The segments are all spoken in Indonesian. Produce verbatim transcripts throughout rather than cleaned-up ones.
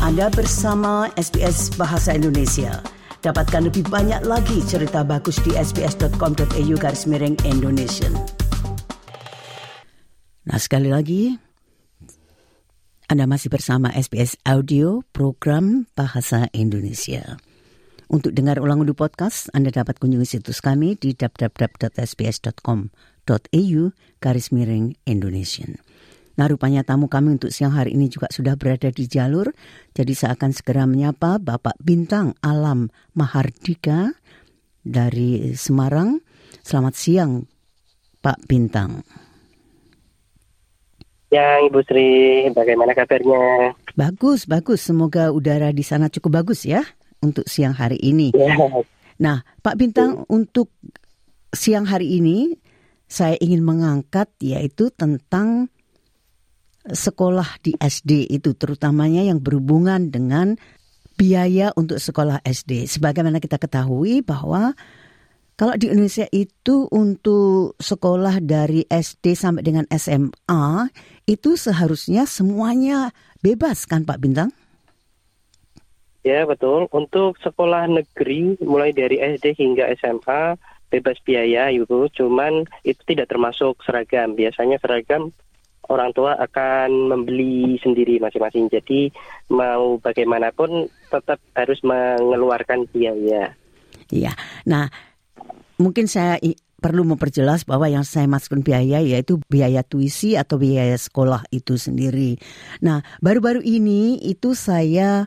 Anda bersama S B S Bahasa Indonesia. Dapatkan lebih banyak lagi cerita bagus di sbs.com.au garis miring Indonesian. Nah, sekali lagi, Anda masih bersama S B S Audio, program Bahasa Indonesia. Untuk dengar ulang audio podcast, Anda dapat kunjungi situs kami di w w w dot s b s dot com dot a u garis miring Indonesian. Nah, rupanya tamu kami untuk siang hari ini juga sudah berada di jalur. Jadi saya akan segera menyapa Bapak Bintang Alam Mahardika dari Semarang. Selamat siang, Pak Bintang. Ya, Ibu Sri, bagaimana kabarnya? Bagus, bagus. Semoga udara di sana cukup bagus ya untuk siang hari ini. Ya. Nah, Pak Bintang, ya. Untuk siang hari ini saya ingin mengangkat yaitu tentang sekolah di S D itu, terutamanya yang berhubungan dengan biaya untuk sekolah S D. Sebagaimana kita ketahui bahwa kalau di Indonesia itu untuk sekolah dari S D sampai dengan S M A itu seharusnya semuanya bebas kan Pak Bintang? Ya, betul. Untuk sekolah negeri mulai dari S D hingga S M A bebas biaya Ibu, cuman itu tidak termasuk seragam. Biasanya seragam orang tua akan membeli sendiri masing-masing. Jadi mau bagaimanapun tetap harus mengeluarkan biaya. Iya. Nah, mungkin saya i- perlu memperjelas bahwa yang saya maksudkan biaya yaitu biaya tuisi atau biaya sekolah itu sendiri. Nah, baru-baru ini itu saya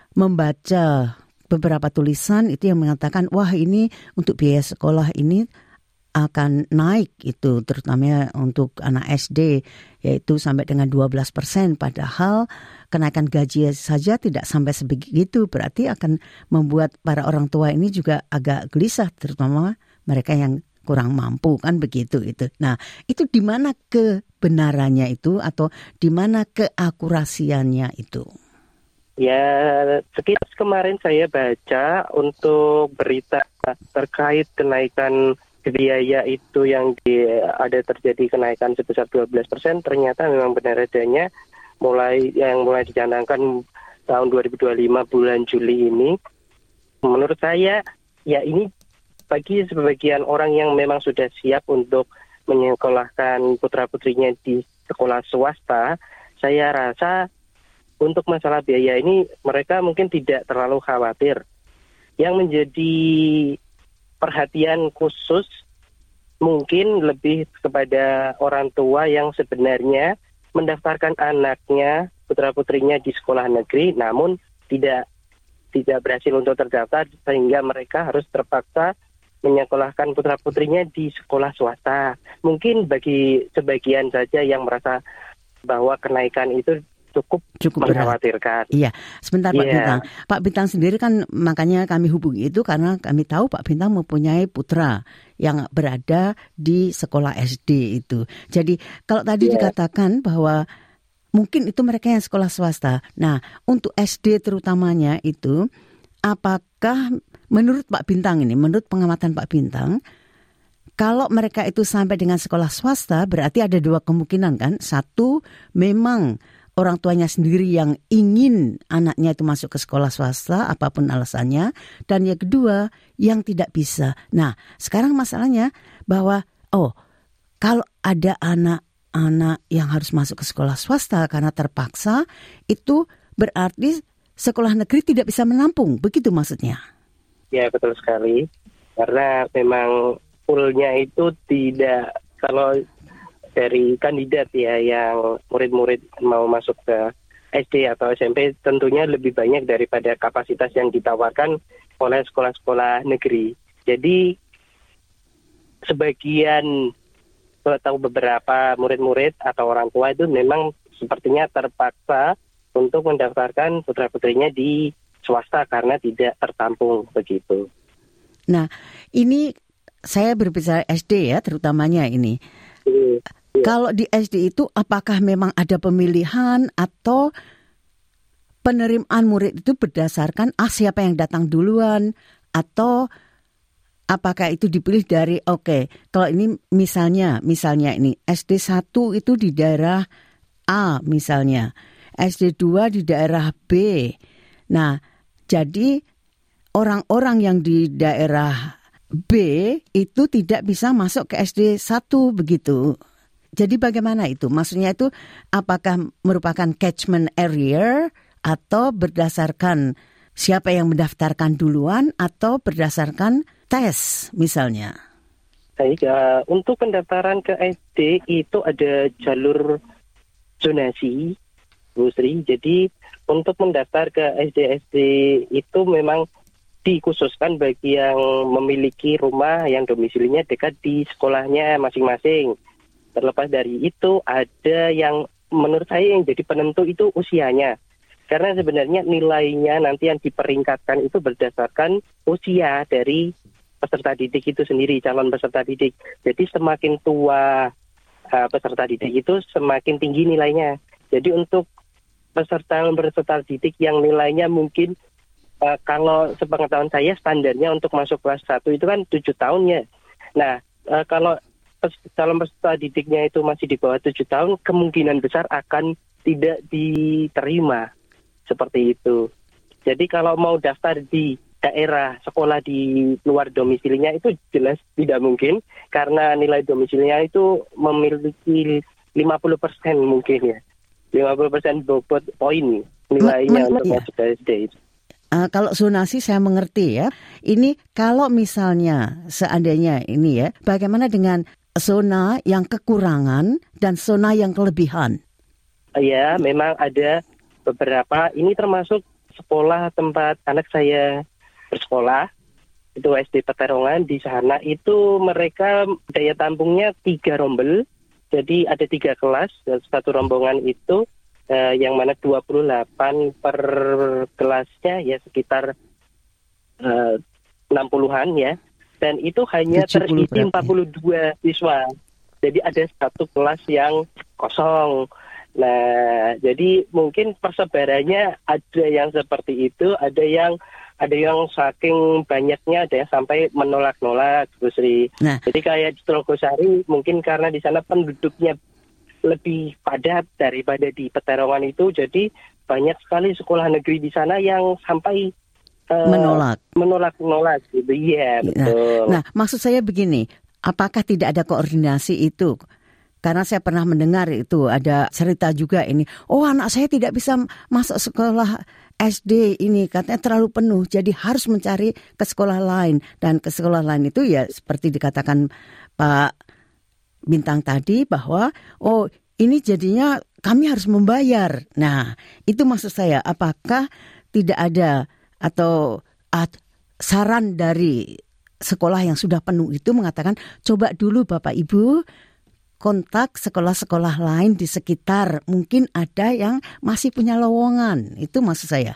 membaca beberapa tulisan itu yang mengatakan, wah ini untuk biaya sekolah ini akan naik itu, terutama untuk anak S D, yaitu sampai dengan dua belas persen. Padahal kenaikan gaji saja tidak sampai sebegitu, berarti akan membuat para orang tua ini juga agak gelisah, terutama mereka yang kurang mampu, kan begitu itu. Nah, itu di mana kebenarannya itu atau di mana keakurasiannya itu? Ya, sekitar kemarin saya baca untuk berita terkait kenaikan biaya itu yang di, ada terjadi kenaikan sebesar dua belas persen, ternyata memang benar adanya mulai yang mulai dicanangkan tahun dua ribu dua puluh lima bulan Juli ini. Menurut saya ya ini bagi sebagian orang yang memang sudah siap untuk menyekolahkan putra-putrinya di sekolah swasta, saya rasa untuk masalah biaya ini mereka mungkin tidak terlalu khawatir. Yang menjadi perhatian khusus mungkin lebih kepada orang tua yang sebenarnya mendaftarkan anaknya, putra-putrinya di sekolah negeri, namun tidak tidak berhasil untuk terdaftar sehingga mereka harus terpaksa menyekolahkan putra-putrinya di sekolah swasta. Mungkin bagi sebagian saja yang merasa bahwa kenaikan itu cukup, cukup mengkhawatirkan. Iya, sebentar Pak yeah. Bintang. Pak Bintang sendiri kan makanya kami hubungi itu karena kami tahu Pak Bintang mempunyai putra yang berada di sekolah S D itu. Jadi kalau tadi yeah. dikatakan bahwa mungkin itu mereka yang sekolah swasta. Nah, untuk S D terutamanya itu, apakah menurut Pak Bintang ini, menurut pengamatan Pak Bintang, kalau mereka itu sampai dengan sekolah swasta berarti ada dua kemungkinan kan? Satu, memang orang tuanya sendiri yang ingin anaknya itu masuk ke sekolah swasta, apapun alasannya. Dan yang kedua, yang tidak bisa. Nah, sekarang masalahnya bahwa, oh, kalau ada anak-anak yang harus masuk ke sekolah swasta karena terpaksa, itu berarti sekolah negeri tidak bisa menampung. Begitu maksudnya? Ya, betul sekali. Karena memang poolnya itu tidak, kalau dari kandidat ya yang murid-murid mau masuk ke S D atau S M P tentunya lebih banyak daripada kapasitas yang ditawarkan oleh sekolah-sekolah negeri. Jadi sebagian atau beberapa murid-murid atau orang tua itu memang sepertinya terpaksa untuk mendaftarkan putra-putrinya di swasta karena tidak tertampung begitu. Nah, ini saya berbicara S D ya terutamanya ini. Hmm. Kalau di S D itu apakah memang ada pemilihan atau penerimaan murid itu berdasarkan ah siapa yang datang duluan, atau apakah itu dipilih dari oke, okay, kalau ini misalnya misalnya ini S D satu itu di daerah A misalnya, S D dua di daerah B, Nah, jadi orang-orang yang di daerah B itu tidak bisa masuk ke S D satu begitu. Jadi bagaimana itu? Maksudnya itu apakah merupakan catchment area atau berdasarkan siapa yang mendaftarkan duluan atau berdasarkan tes misalnya? Baik, uh, untuk pendaftaran ke S D itu ada jalur zonasi, Bu Sri. Jadi untuk mendaftar ke S D S D itu memang dikhususkan bagi yang memiliki rumah yang domisilinya dekat di sekolahnya masing-masing. Terlepas dari itu, ada yang menurut saya yang jadi penentu itu usianya. Karena sebenarnya nilainya nanti yang diperingkatkan itu berdasarkan usia dari peserta didik itu sendiri, calon peserta didik. Jadi semakin tua uh, peserta didik itu semakin tinggi nilainya. Jadi untuk peserta-peserta didik yang nilainya mungkin uh, kalau sepengetahuan saya standarnya untuk masuk kelas satu itu kan tujuh tahun ya. Nah, uh, kalau calon peserta didiknya itu masih di bawah tujuh tahun, kemungkinan besar akan tidak diterima. Seperti itu. Jadi kalau mau daftar di daerah sekolah di luar domisilinya itu jelas tidak mungkin. Karena nilai domisilinya itu memiliki lima puluh persen mungkin ya. lima puluh persen bobot poin nilainya Men, untuk iya. masuk ke S D itu. Uh, kalau zonasi saya mengerti ya. Ini kalau misalnya seandainya ini ya, bagaimana dengan zona yang kekurangan dan zona yang kelebihan? Ya, memang ada beberapa. Ini termasuk sekolah tempat anak saya bersekolah. Itu S D Peterongan. Di sana itu mereka daya tampungnya tiga rombel. Jadi ada tiga kelas. Satu rombongan itu eh, yang mana dua puluh delapan per kelasnya ya sekitar eh, enam puluhan ya. Dan itu hanya terisi empat puluh dua siswa. Jadi ada satu kelas yang kosong. Nah, jadi mungkin persebarannya ada yang seperti itu, ada yang ada yang saking banyaknya ada yang sampai menolak-nolak, Bu Sri. Nah. Jadi kayak di Telogosari mungkin karena di sana penduduknya lebih padat daripada di Peterongan itu, jadi banyak sekali sekolah negeri di sana yang sampai uh, menolak, menolak-nolak gitu. Iya, betul. Nah, nah, maksud saya begini, apakah tidak ada koordinasi itu? Karena saya pernah mendengar itu ada cerita juga ini. Oh, anak saya tidak bisa masuk sekolah S D ini katanya terlalu penuh. Jadi harus mencari ke sekolah lain. Dan ke sekolah lain itu ya seperti dikatakan Pak Bintang tadi bahwa oh ini jadinya kami harus membayar. Nah, itu maksud saya. Apakah tidak ada atau uh, saran dari sekolah yang sudah penuh itu mengatakan coba dulu Bapak Ibu kontak sekolah-sekolah lain di sekitar. Mungkin ada yang masih punya lowongan. Itu maksud saya.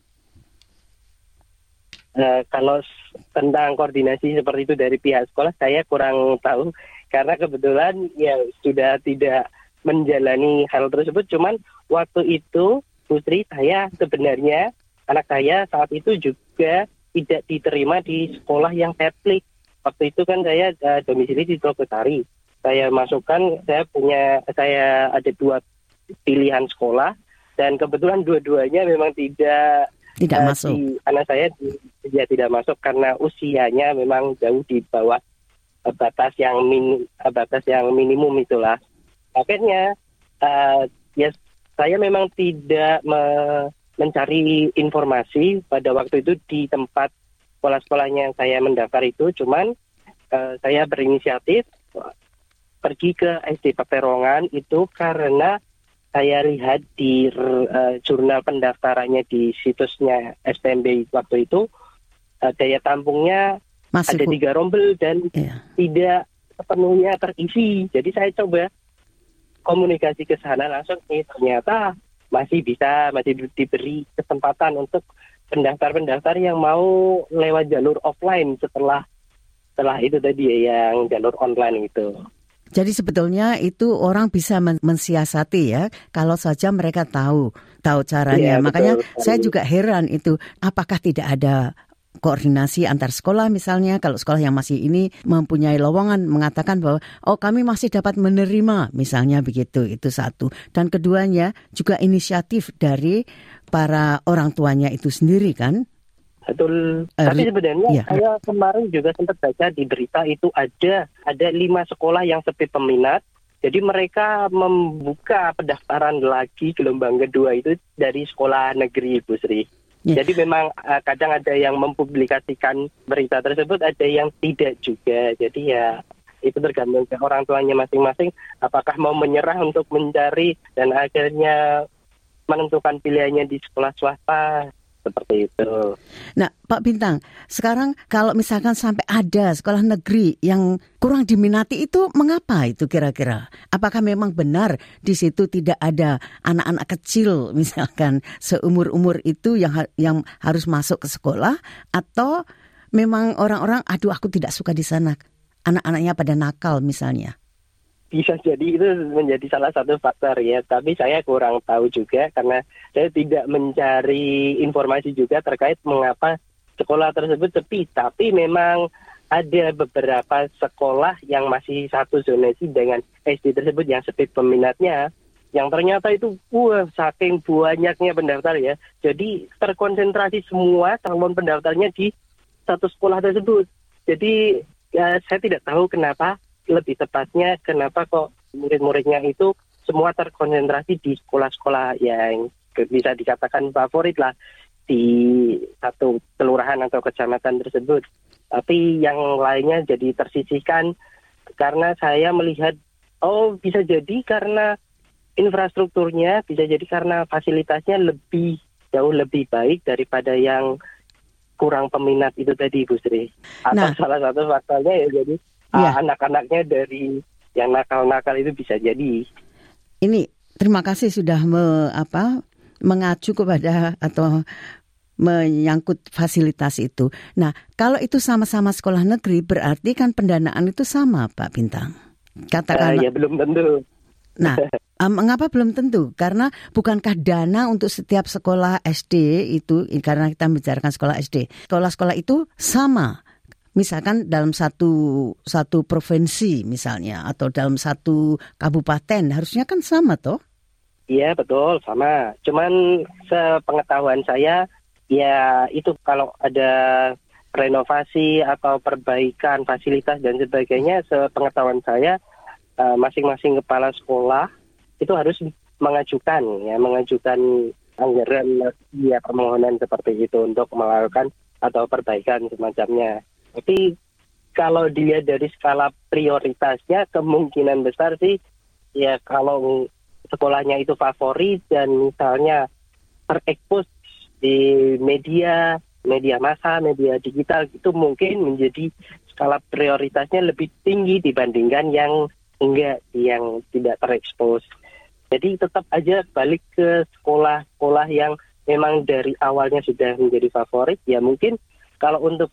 Uh, kalau tentang koordinasi seperti itu dari pihak sekolah, saya kurang tahu. Karena kebetulan ya sudah tidak menjalani hal tersebut. Cuman waktu itu, Putri, saya sebenarnya, anak saya saat itu juga tidak diterima di sekolah yang Catholic. Waktu itu kan saya uh, domisili di Telogosari. Saya masukkan, saya punya, saya ada dua pilihan sekolah dan kebetulan dua-duanya memang tidak tidak uh, masuk. Di, anak saya dia tidak masuk karena usianya memang jauh di bawah uh, batas yang min, uh, batas yang minimum itulah. Akhirnya uh, ya saya memang tidak me, mencari informasi pada waktu itu di tempat sekolah-sekolahnya yang saya mendaftar itu, cuman uh, saya berinisiatif pergi ke S D Peterongan itu karena saya lihat di uh, jurnal pendaftarannya di situsnya S T M B waktu itu uh, daya tampungnya masih ada tiga rombel dan yeah. tidak sepenuhnya terisi. Jadi saya coba komunikasi ke sana langsung, eh ternyata masih bisa, masih diberi kesempatan untuk pendaftar-pendaftar yang mau lewat jalur offline setelah setelah itu tadi yang jalur online itu. Jadi sebetulnya itu orang bisa mensiasati ya kalau saja mereka tahu tahu caranya. Ya, makanya betul. Saya juga heran itu apakah tidak ada koordinasi antar sekolah misalnya. Kalau sekolah yang masih ini mempunyai lowongan mengatakan bahwa oh kami masih dapat menerima misalnya begitu, itu satu. Dan keduanya juga inisiatif dari para orang tuanya itu sendiri kan. Betul. Uh, Tapi sebenarnya iya. saya kemarin juga sempat baca di berita itu ada ada lima sekolah yang sepi peminat. Jadi mereka membuka pendaftaran lagi gelombang kedua itu dari sekolah negeri, Bu Sri. Yeah. Jadi memang uh, kadang ada yang mempublikasikan berita tersebut, ada yang tidak juga. Jadi ya itu tergantung ke orang tuanya masing-masing. Apakah mau menyerah untuk mencari dan akhirnya menentukan pilihannya di sekolah swasta. Seperti itu. Nah, Pak Bintang, sekarang kalau misalkan sampai ada sekolah negeri yang kurang diminati itu mengapa itu kira-kira? Apakah memang benar di situ tidak ada anak-anak kecil misalkan seumur-umur itu yang ha- yang harus masuk ke sekolah, atau memang orang-orang aduh aku tidak suka di sana, anak-anaknya pada nakal misalnya? Bisa jadi itu menjadi salah satu faktor ya, tapi saya kurang tahu juga karena saya tidak mencari informasi juga terkait mengapa sekolah tersebut sepi. Tapi memang ada beberapa sekolah yang masih satu zonasi dengan S D tersebut yang sepi peminatnya, yang ternyata itu wah saking banyaknya pendaftar ya. Jadi terkonsentrasi semua calon pendaftarnya di satu sekolah tersebut. Jadi ya, saya tidak tahu kenapa. Lebih tepatnya kenapa kok murid-muridnya itu semua terkonsentrasi di sekolah-sekolah yang bisa dikatakan favorit lah di satu kelurahan atau kecamatan tersebut. Tapi yang lainnya jadi tersisihkan karena saya melihat oh bisa jadi karena infrastrukturnya, bisa jadi karena fasilitasnya lebih jauh lebih baik daripada yang kurang peminat itu tadi, Bu Sri. Atau nah, salah satu faktornya ya jadi ya. anak-anaknya dari yang nakal-nakal itu bisa jadi. Ini terima kasih sudah me, apa, mengacu kepada atau menyangkut fasilitas itu. Nah, kalau itu sama-sama sekolah negeri berarti kan pendanaan itu sama, Pak Bintang. Katakanlah. Uh, ya belum tentu. Nah, um, mengapa belum tentu? Karena bukankah dana untuk setiap sekolah S D itu, karena kita membicarakan sekolah S D, sekolah-sekolah itu sama. Misalkan dalam satu satu provinsi misalnya atau dalam satu kabupaten harusnya kan sama toh? Iya betul sama. Cuman sepengetahuan saya ya itu kalau ada renovasi atau perbaikan fasilitas dan sebagainya, sepengetahuan saya masing-masing kepala sekolah itu harus mengajukan ya mengajukan anggaran ya permohonan seperti itu untuk melakukan atau perbaikan semacamnya. Tapi kalau dilihat dari skala prioritasnya kemungkinan besar sih ya kalau sekolahnya itu favorit dan misalnya terekspos di media, media massa, media digital itu mungkin menjadi skala prioritasnya lebih tinggi dibandingkan yang enggak, yang tidak terekspos. Jadi tetap aja balik ke sekolah-sekolah yang memang dari awalnya sudah menjadi favorit ya mungkin kalau untuk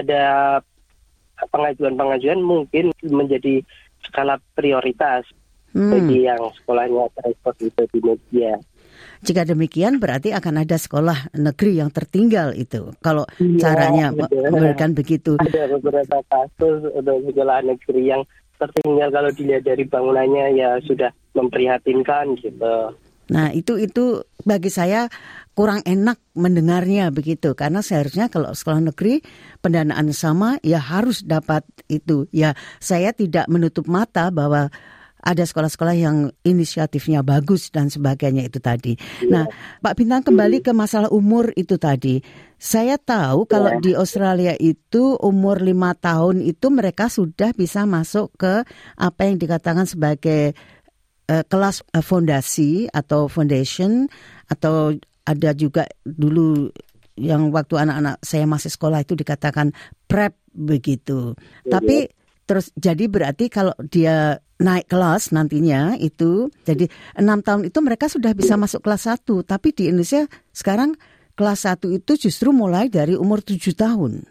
ada pengajuan-pengajuan mungkin menjadi skala prioritas hmm. bagi yang sekolahnya terekspos itu di media. Jika demikian berarti akan ada sekolah negeri yang tertinggal itu. Kalau ya, caranya memberikan begitu. Ada beberapa kasus untuk sekolah negeri yang tertinggal kalau dilihat dari bangunannya ya sudah memprihatinkan gitu. Nah itu itu bagi saya kurang enak mendengarnya begitu, karena seharusnya kalau sekolah negeri pendanaan sama ya harus dapat itu. Ya saya tidak menutup mata bahwa ada sekolah-sekolah yang inisiatifnya bagus dan sebagainya itu tadi. Ya. Nah Pak Bintang kembali ke masalah umur itu tadi. Saya tahu kalau ya. Di Australia itu umur lima tahun itu mereka sudah bisa masuk ke apa yang dikatakan sebagai uh, kelas uh, fondasi atau foundation, atau ada juga dulu yang waktu anak-anak saya masih sekolah itu dikatakan prep begitu. Ya, Tapi ya. Terus jadi berarti kalau dia naik kelas nantinya itu jadi enam tahun itu mereka sudah bisa masuk kelas satu. Tapi di Indonesia sekarang kelas satu itu justru mulai dari umur tujuh tahun.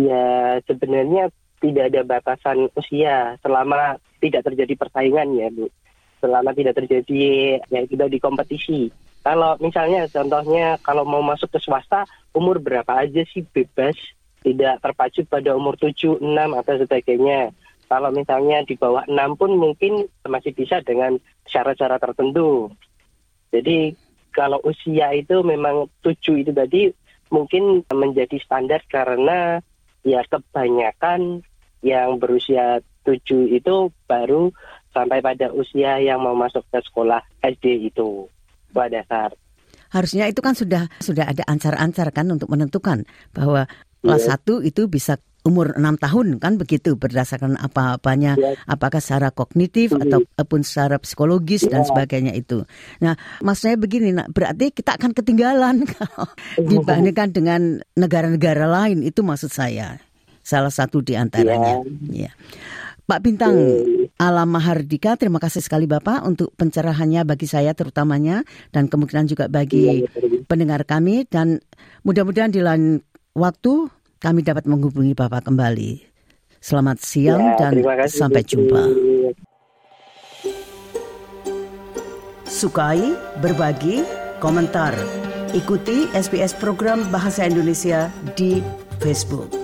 Ya sebenarnya tidak ada batasan usia selama tidak terjadi persaingan ya Bu. Selama tidak terjadi ya kita di kompetisi. Kalau misalnya contohnya kalau mau masuk ke swasta umur berapa aja sih bebas. tidak terpacu pada umur tujuh, enam atau sebagainya. Kalau misalnya di bawah enam pun mungkin masih bisa dengan syarat-syarat tertentu. Jadi kalau usia itu memang tujuh itu tadi mungkin menjadi standar karena ya kebanyakan yang berusia tujuh itu baru sampai pada usia yang mau masuk ke sekolah S D itu pada dasar. Harusnya itu kan sudah sudah ada ancar-ancar kan untuk menentukan bahwa kelas satu itu bisa umur enam tahun kan begitu berdasarkan apa-apanya, ya. Apakah secara kognitif mm-hmm. ataupun secara psikologis ya. Dan sebagainya itu. Nah, maksudnya begini, nah, berarti kita akan ketinggalan kalau dibandingkan dengan negara-negara lain, itu maksud saya. Salah satu di antaranya. Ya. Ya. Pak Bintang Alam Mahardika, terima kasih sekali Bapak untuk pencerahannya bagi saya terutamanya dan kemungkinan juga bagi ya, pendengar kami, dan mudah-mudahan di lain waktu kami dapat menghubungi Bapak kembali. Selamat siang ya, dan sampai jumpa. Sukai, berbagi, komentar. Ikuti S B S program Bahasa Indonesia di Facebook.